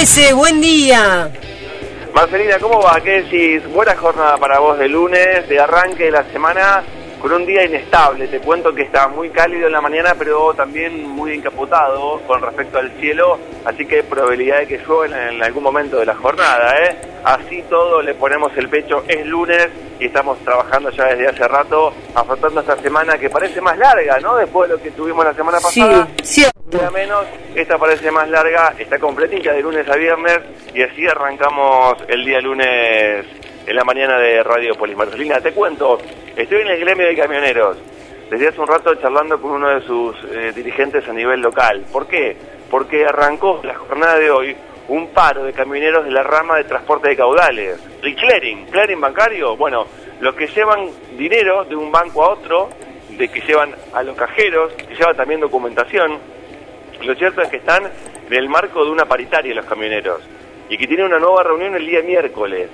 Ese, buen día. Marcelina, ¿cómo va? ¿Qué decís? Buena jornada para vos de lunes, de arranque de la semana, con un día inestable. Te cuento que está muy cálido en la mañana, pero también muy encapotado con respecto al cielo, así que hay probabilidad de que llueva en algún momento de la jornada, ¿eh? Así todo le ponemos el pecho, es lunes y estamos trabajando ya desde hace rato, afrontando esta semana que parece más larga, ¿no? Después de lo que tuvimos la semana pasada. Sí, cierto. A menos, esta parece más larga, está completita de lunes a viernes y así arrancamos el día lunes en la mañana de Radio Polis. Marcelina, te cuento, estoy en el gremio de camioneros, desde hace un rato charlando con uno de sus dirigentes a nivel local. ¿Por qué? Porque arrancó la jornada de hoy un paro de camioneros de la rama de transporte de caudales, el clearing bancario. Bueno, los que llevan dinero de un banco a otro, de que llevan a los cajeros, que llevan también documentación. Lo cierto es que están en el marco de una paritaria los camioneros y que tienen una nueva reunión el día miércoles.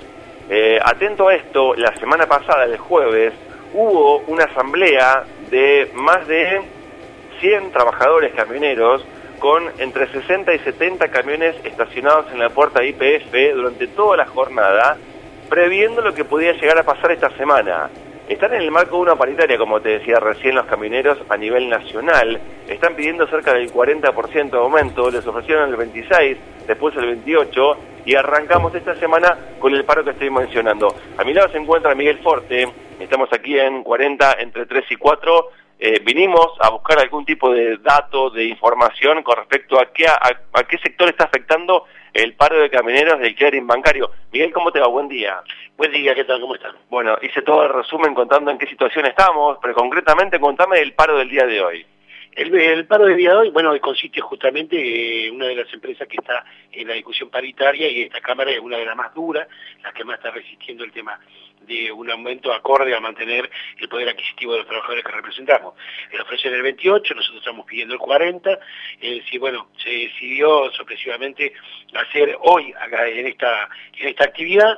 Atento a esto, la semana pasada, el jueves, hubo una asamblea de más de 100 trabajadores camioneros con entre 60 y 70 camiones estacionados en la puerta de YPF durante toda la jornada, previendo lo que podía llegar a pasar esta semana. Están en el marco de una paritaria, como te decía recién, los camioneros a nivel nacional. Están pidiendo cerca del 40% de aumento, les ofrecieron el 26%, después el 28%, y arrancamos esta semana con el paro que estoy mencionando. A mi lado se encuentra Miguel Forte, estamos aquí en 40, entre 3 y 4. Vinimos a buscar algún tipo de dato, de información con respecto a qué sector está afectando el paro de camioneros del clearing bancario. Miguel, ¿cómo te va? Buen día. Buen día, ¿qué tal? ¿Cómo están? Bueno, hice todo el resumen contando en qué situación estamos, pero concretamente contame el paro del día de hoy. El paro del día de hoy, bueno, consiste justamente en una de las empresas que está en la discusión paritaria, y esta Cámara es una de las más duras, las que más está resistiendo el tema de un aumento acorde a mantener el poder adquisitivo de los trabajadores que representamos. Le ofrecen el 28, nosotros estamos pidiendo el 40, sí, bueno, se decidió sorpresivamente hacer hoy acá en esta actividad.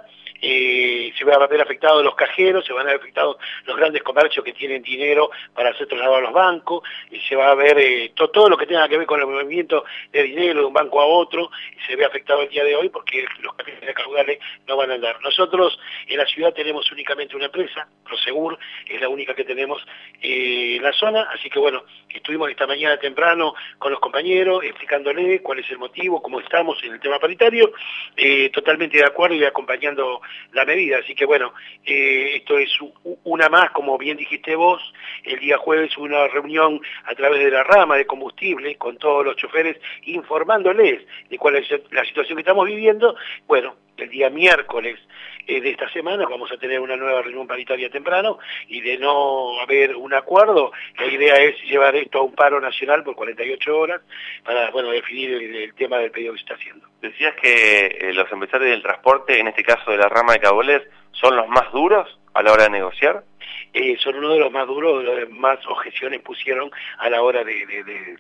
Se van a ver afectados los cajeros, se van a ver afectados los grandes comercios que tienen dinero para hacer trasladado a los bancos, se va a ver todo lo que tenga que ver con el movimiento de dinero de un banco a otro, se ve afectado el día de hoy porque los camiones de caudales no van a andar. Nosotros en la ciudad tenemos únicamente una empresa, Prosegur, es la única que tenemos en la zona, así que bueno, estuvimos esta mañana temprano con los compañeros explicándoles cuál es el motivo, cómo estamos en el tema paritario, totalmente de acuerdo y acompañando la medida, así que bueno, esto es una más, como bien dijiste vos, el día jueves hubo una reunión a través de la rama de combustible con todos los choferes informándoles de cuál es la situación que estamos viviendo. Bueno, el día miércoles de esta semana vamos a tener una nueva reunión paritaria temprano, y de no haber un acuerdo, la idea es llevar esto a un paro nacional por 48 horas para, bueno, definir el tema del pedido que se está haciendo. Decías que los empresarios del transporte, en este caso de la rama de caudales, son los más duros a la hora de negociar. Son uno de los más duros, los que más objeciones pusieron a la hora del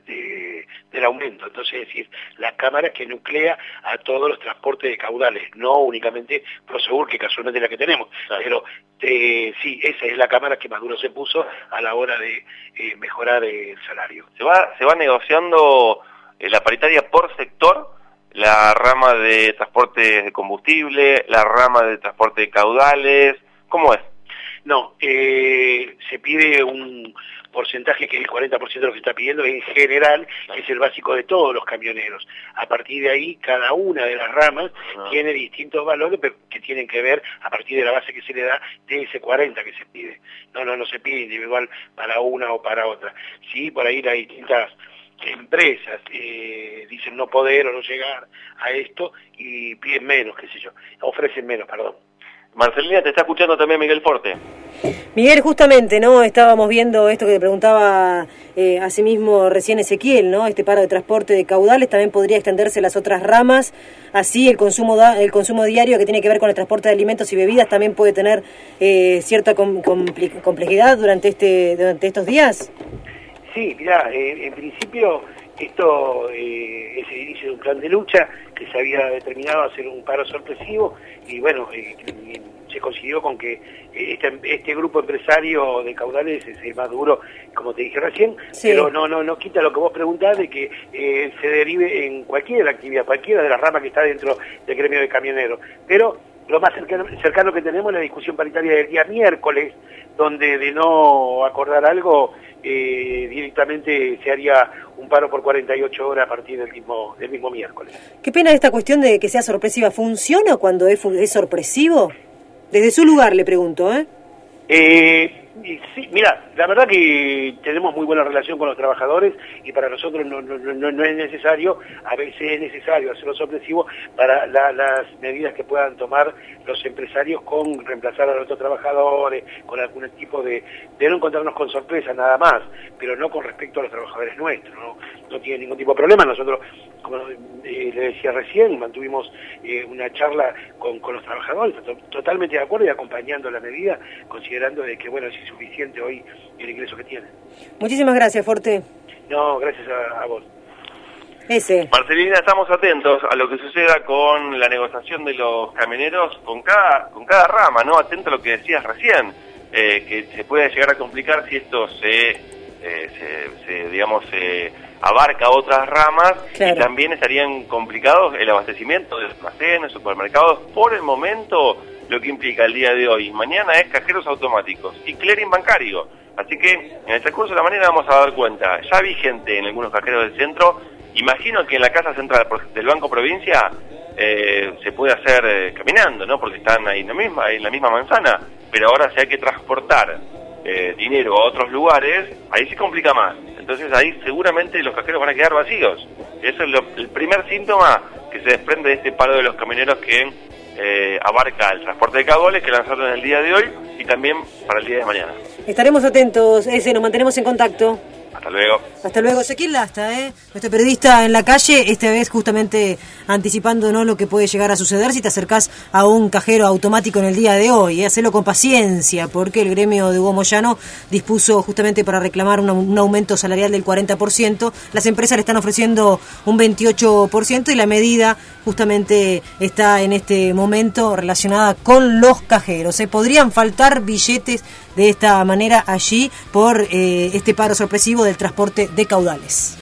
aumento. Entonces, es decir, la Cámara que nuclea a todos los transportes de caudales, no únicamente Prosegur, que casualmente es la que tenemos, claro. Pero sí, esa es la Cámara que más duro se puso a la hora de mejorar el salario. ¿Se va negociando la paritaria por sector? La rama de transporte de combustible, la rama de transporte de caudales, ¿cómo es? No, se pide un porcentaje que es el 40% de lo que se está pidiendo en general, que es el básico de todos los camioneros. A partir de ahí, cada una de las ramas tiene distintos valores, pero que tienen que ver a partir de la base que se le da de ese 40 que se pide. No se pide individual para una o para otra. Sí, por ahí las distintas empresas dicen no poder o no llegar a esto y piden menos, qué sé yo, ofrecen menos, perdón. Marcelina, te está escuchando también Miguel Forte. Miguel, justamente, ¿no? Estábamos viendo esto que te preguntaba asimismo recién Ezequiel, ¿no? Este paro de transporte de caudales también podría extenderse a las otras ramas. Así el consumo diario que tiene que ver con el transporte de alimentos y bebidas también puede tener cierta complejidad durante estos días. Sí, mirá, en principio esto es el inicio de un plan de lucha que se había determinado hacer un paro sorpresivo y bueno, se consiguió con que este grupo empresario de Caudales es el más duro, como te dije recién, sí. Pero no quita lo que vos preguntás de que se derive en cualquier actividad, cualquiera de las ramas que está dentro del gremio de camioneros. Pero lo más cercano que tenemos es la discusión paritaria del día miércoles, donde de no acordar algo, directamente se haría un paro por 48 horas a partir del mismo miércoles. Qué pena esta cuestión de que sea sorpresiva. ¿Funciona cuando es sorpresivo? Desde su lugar le pregunto, Sí, mira, la verdad que tenemos muy buena relación con los trabajadores y para nosotros no es necesario, a veces es necesario hacerlo sorpresivo para las medidas que puedan tomar los empresarios con reemplazar a los otros trabajadores, con algún tipo de no encontrarnos con sorpresa nada más, pero no con respecto a los trabajadores nuestros, no tiene ningún tipo de problema. Nosotros, como le decía recién, mantuvimos una charla con los trabajadores, totalmente de acuerdo y acompañando la medida, considerando de que, bueno, es insuficiente hoy el ingreso que tienen. Muchísimas gracias, Forte. No, gracias a vos. Marcelina, estamos atentos a lo que suceda con la negociación de los camioneros con cada rama, ¿no? Atento a lo que decías recién, que se puede llegar a complicar si esto se abarca otras ramas, claro. Y también estarían complicados el abastecimiento de almacenes, supermercados. Por el momento, lo que implica el día de hoy, mañana es cajeros automáticos y clearing bancario. Así que en el transcurso de la mañana vamos a dar cuenta. Ya vi gente en algunos cajeros del centro. Imagino que en la casa central del Banco Provincia se puede hacer caminando, ¿no? Porque están ahí en la misma manzana. Pero ahora si hay que transportar dinero a otros lugares, ahí se complica más. Entonces ahí seguramente los cajeros van a quedar vacíos. Eso es el primer síntoma que se desprende de este paro de los camioneros que abarca el transporte de caudales, que lanzaron en el día de hoy y también para el día de mañana. Estaremos atentos, nos mantenemos en contacto. Hasta luego. Hasta luego. Ezequiel Lasta, nuestro periodista en la calle, esta vez justamente anticipándonos lo que puede llegar a suceder si te acercás a un cajero automático en el día de hoy. Hacelo con paciencia, porque el gremio de Hugo Moyano dispuso justamente para reclamar un aumento salarial del 40%. Las empresas le están ofreciendo un 28% y la medida justamente está en este momento relacionada con los cajeros. Podrían faltar billetes de esta manera allí por este paro sorpresivo del transporte de caudales.